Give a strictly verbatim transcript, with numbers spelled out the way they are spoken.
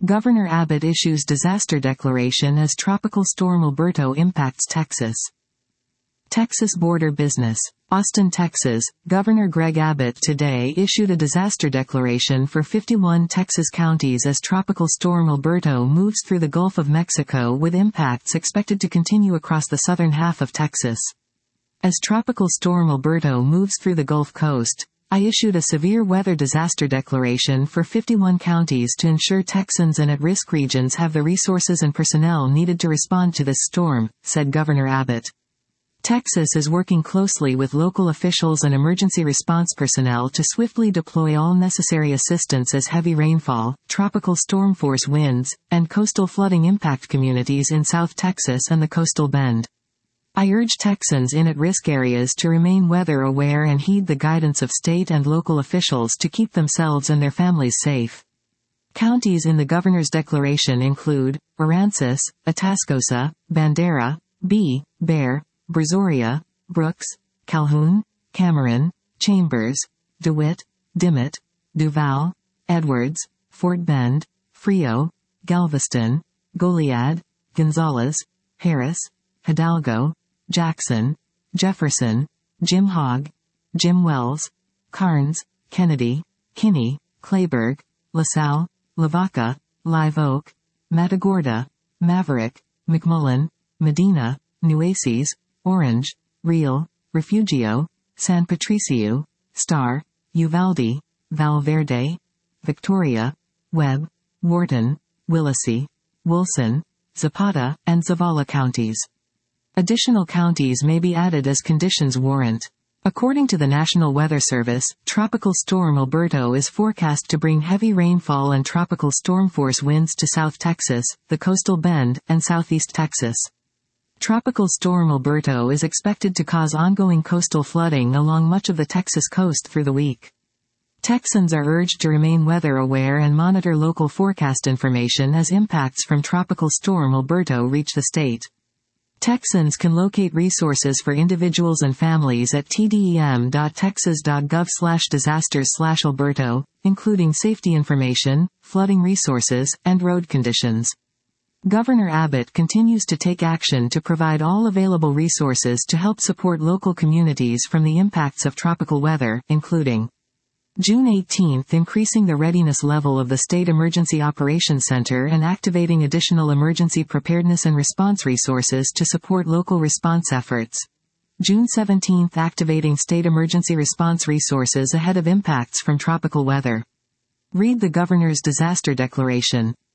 Governor Abbott issues disaster declaration as Tropical Storm Alberto impacts Texas. Texas border business. Austin, Texas. Governor Greg Abbott today issued a disaster declaration for fifty-one Texas counties as Tropical Storm Alberto moves through the Gulf of Mexico, with impacts expected to continue across the southern half of Texas. As Tropical Storm Alberto moves through the Gulf Coast, I issued a severe weather disaster declaration for fifty-one counties to ensure Texans and at-risk regions have the resources and personnel needed to respond to this storm, said Governor Abbott. Texas is working closely with local officials and emergency response personnel to swiftly deploy all necessary assistance as heavy rainfall, tropical storm force winds, and coastal flooding impact communities in South Texas and the Coastal Bend. I urge Texans in at-risk areas to remain weather aware and heed the guidance of state and local officials to keep themselves and their families safe. Counties in the governor's declaration include Aransas, Atascosa, Bandera, B, Bexar, Brazoria, Brooks, Calhoun, Cameron, Chambers, DeWitt, Dimmitt, Duval, Edwards, Fort Bend, Frio, Galveston, Goliad, Gonzales, Harris, Hidalgo, Jackson, Jefferson, Jim Hogg, Jim Wells, Carnes, Kennedy, Kinney, Clayburgh, LaSalle, Lavaca, Live Oak, Matagorda, Maverick, McMullen, Medina, Nueces, Orange, Real, Refugio, San Patricio, Star, Uvalde, Val Verde, Victoria, Webb, Wharton, Willacy, Wilson, Zapata, and Zavala counties. Additional counties may be added as conditions warrant. According to the National Weather Service, Tropical Storm Alberto is forecast to bring heavy rainfall and tropical storm force winds to South Texas, the Coastal Bend, and Southeast Texas. Tropical Storm Alberto is expected to cause ongoing coastal flooding along much of the Texas coast through the week. Texans are urged to remain weather aware and monitor local forecast information as impacts from Tropical Storm Alberto reach the state. Texans can locate resources for individuals and families at t d e m dot texas dot gov slash disasters slash alberto, including safety information, flooding resources, and road conditions. Governor Abbott continues to take action to provide all available resources to help support local communities from the impacts of tropical weather, including June eighteenth increasing the readiness level of the State Emergency Operations Center and activating additional emergency preparedness and response resources to support local response efforts. June seventeenth activating state emergency response resources ahead of impacts from tropical weather. Read the Governor's Disaster Declaration.